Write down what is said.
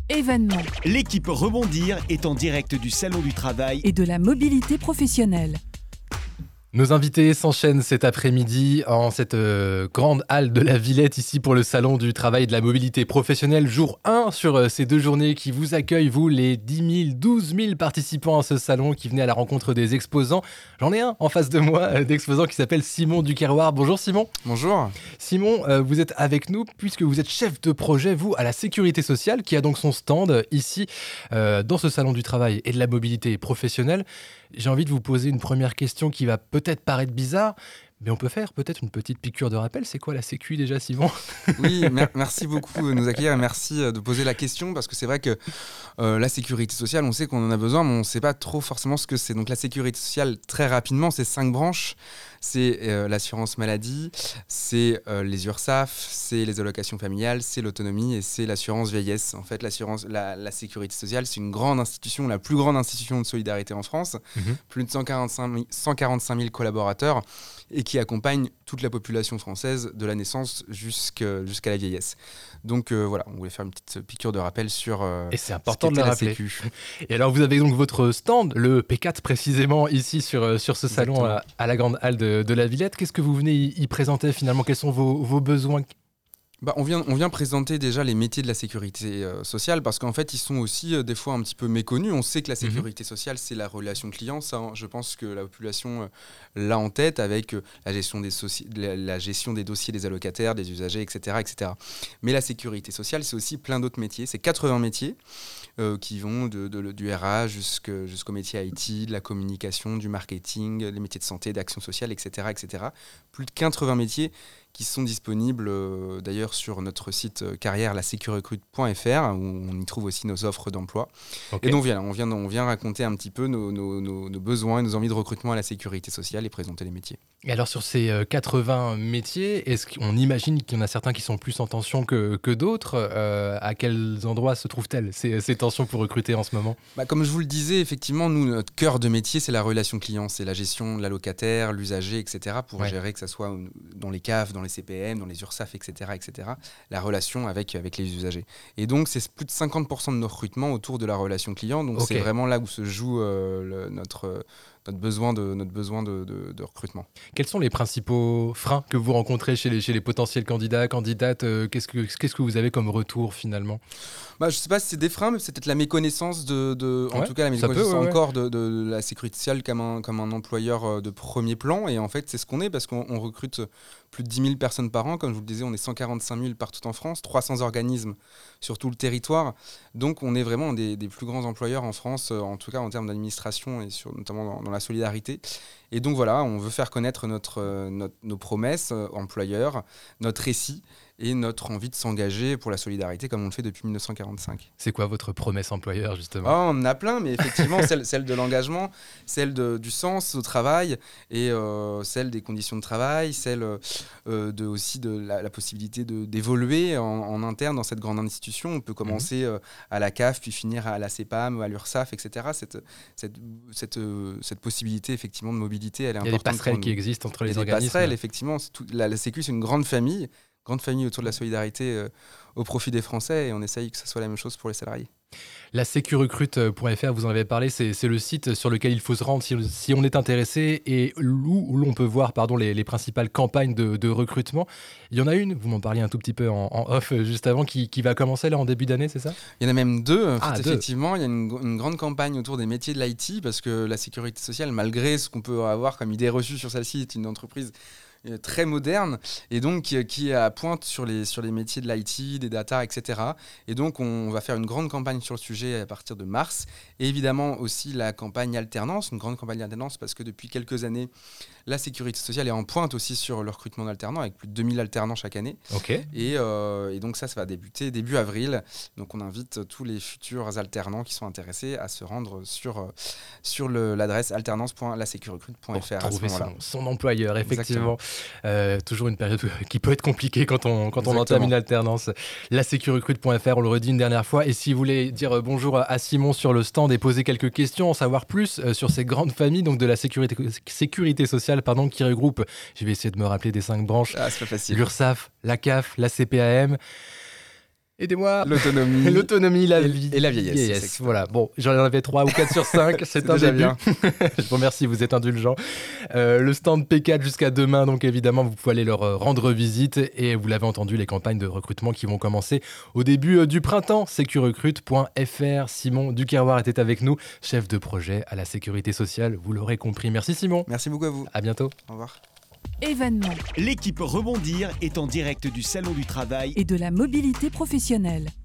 événements L'équipe Rebondir est en direct du Salon du Travail et de la mobilité professionnelle. Nos invités s'enchaînent cet après-midi en cette grande halle de la Villette, ici pour le Salon du Travail et de la Mobilité Professionnelle. Jour 1 sur ces 2 journées qui vous accueillent, vous, les 10 000, 12 000 participants à ce salon qui venaient à la rencontre des exposants. J'en ai un en face de moi, d'exposant qui s'appelle Simon Duquerroir. Bonjour Simon. Bonjour. Simon, vous êtes avec nous puisque vous êtes chef de projet, vous, à la Sécurité Sociale, qui a donc son stand ici dans ce Salon du Travail et de la Mobilité Professionnelle. J'ai envie de vous poser une première question qui va peut-être paraître bizarre, mais on peut faire peut-être une petite piqûre de rappel. C'est quoi la Sécu déjà, Simon ? Oui, merci beaucoup de nous accueillir et merci de poser la question parce que c'est vrai que la sécurité sociale, on sait qu'on en a besoin, mais on ne sait pas trop forcément ce que c'est. Donc la sécurité sociale, très rapidement, c'est 5 branches. C'est l'assurance maladie, c'est les URSSAF, c'est les allocations familiales, c'est l'autonomie et c'est l'assurance vieillesse. En fait, la sécurité sociale, c'est une grande institution, la plus grande institution de solidarité en France. Plus de 145 000 collaborateurs et qui accompagne toute la population française de la naissance jusqu'à la vieillesse. Donc voilà, on voulait faire une petite piqûre de rappel sur et c'est important de le rappeler. Sécu. Et alors vous avez donc votre stand, le P4 précisément, ici sur ce salon à la grande halle de la Villette. Qu'est-ce que vous venez y présenter finalement ? Quels sont vos besoins ? On vient présenter déjà les métiers de la sécurité sociale parce qu'en fait, ils sont aussi des fois un petit peu méconnus. On sait que la sécurité sociale, c'est la relation client. Ça, je pense que la population l'a en tête avec la gestion des dossiers des allocataires, des usagers, etc., etc. Mais la sécurité sociale, c'est aussi plein d'autres métiers. C'est 80 métiers qui vont du RH jusqu'au métier IT, de la communication, du marketing, les métiers de santé, d'action sociale, etc., etc. Plus de 80 métiers qui sont disponibles d'ailleurs sur notre site carrière lasecurecrute.fr où on y trouve aussi nos offres d'emploi. Okay. Et donc on vient raconter un petit peu nos besoins et nos envies de recrutement à la sécurité sociale et présenter les métiers. Et alors sur ces 80 métiers, est-ce qu'on imagine qu'il y en a certains qui sont plus en tension que d'autres ? À quels endroits se trouvent-elles ces tensions pour recruter en ce moment ? Comme je vous le disais, effectivement, nous, notre cœur de métier, c'est la relation client, c'est la gestion de l'allocataire, l'usager, etc. pour gérer que ça soit dans les CAF, dans les CPM, dans les URSSAF, etc., la relation avec les usagers. Et donc, c'est plus de 50% de nos recrutements autour de la relation client. Donc, c'est vraiment là où se joue notre besoin de recrutement. Quels sont les principaux freins que vous rencontrez chez les potentiels candidats, candidates ? Qu'est-ce que vous avez comme retour finalement ? Je ne sais pas si c'est des freins, mais c'est peut-être la méconnaissance en tout cas la méconnaissance encore de la sécurité sociale comme un employeur de premier plan. Et en fait, c'est ce qu'on est parce qu'on recrute plus de 10 000 personnes par an. Comme je vous le disais, on est 145 000 partout en France, 300 organismes sur tout le territoire. Donc, on est vraiment des plus grands employeurs en France, en tout cas en termes d'administration et notamment dans la solidarité. Et donc voilà, on veut faire connaître nos promesses employeurs, notre récit et notre envie de s'engager pour la solidarité comme on le fait depuis 1945. C'est quoi votre promesse employeur justement ? On en a plein, mais effectivement celle de l'engagement, celle du sens au travail et celle des conditions de travail, celle aussi de la possibilité d'évoluer en interne dans cette grande institution. On peut commencer à la CAF, puis finir à la CEPAM, à l'URSSAF, etc. Cette possibilité effectivement de mobilité, elle est importante. Il y a des passerelles qui existent entre les organismes. Des passerelles, effectivement. La Sécu, c'est une grande famille autour de la solidarité au profit des Français et on essaye que ce soit la même chose pour les salariés. La securecrute.fr, vous en avez parlé, c'est le site sur lequel il faut se rendre si on est intéressé et où l'on peut voir les principales campagnes de recrutement. Il y en a une, vous m'en parliez un tout petit peu en off juste avant, qui va commencer là en début d'année, c'est ça ? Il y en a même deux, effectivement. Il y a une grande campagne autour des métiers de l'IT parce que la sécurité sociale, malgré ce qu'on peut avoir comme idée reçue sur celle-ci, est une entreprise très moderne et donc qui est à pointe sur les métiers de l'IT, des data, etc. Et donc on va faire une grande campagne sur le sujet à partir de mars et évidemment aussi la campagne alternance, une grande campagne alternance parce que depuis quelques années la sécurité sociale est en pointe aussi sur le recrutement d'alternants avec plus de 2000 alternants chaque année. Okay. Et donc ça va débuter début avril. Donc on invite tous les futurs alternants qui sont intéressés à se rendre sur l'adresse alternance.lasecurecrute.fr. Trouver son employeur, effectivement. Toujours une période qui peut être compliquée quand on entame une alternance. Lasecurecrute.fr, on le redit une dernière fois. Et si vous voulez dire bonjour à Simon sur le stand et poser quelques questions, en savoir plus sur ces grandes familles donc de la sécurité sociale qui regroupe, je vais essayer de me rappeler des 5 branches, c'est pas facile. l'URSSAF, la CAF, la CPAM. Aidez-moi. L'autonomie. L'autonomie, la et- vie. et la vieillesse, c'est Voilà, bon, j'en avais 3 ou 4 sur 5, c'est un déjà début. bien. Je vous remercie, vous êtes indulgents. Le stand P4 jusqu'à demain, donc évidemment, vous pouvez aller leur rendre visite. Et vous l'avez entendu, les campagnes de recrutement qui vont commencer au début du printemps. Sécurecrute.fr. Simon Dukerroir était avec nous, chef de projet à la sécurité sociale. Vous l'aurez compris. Merci Simon. Merci beaucoup à vous. À bientôt. Au revoir. Événements L'équipe Rebondir est en direct du Salon du Travail et de la mobilité professionnelle.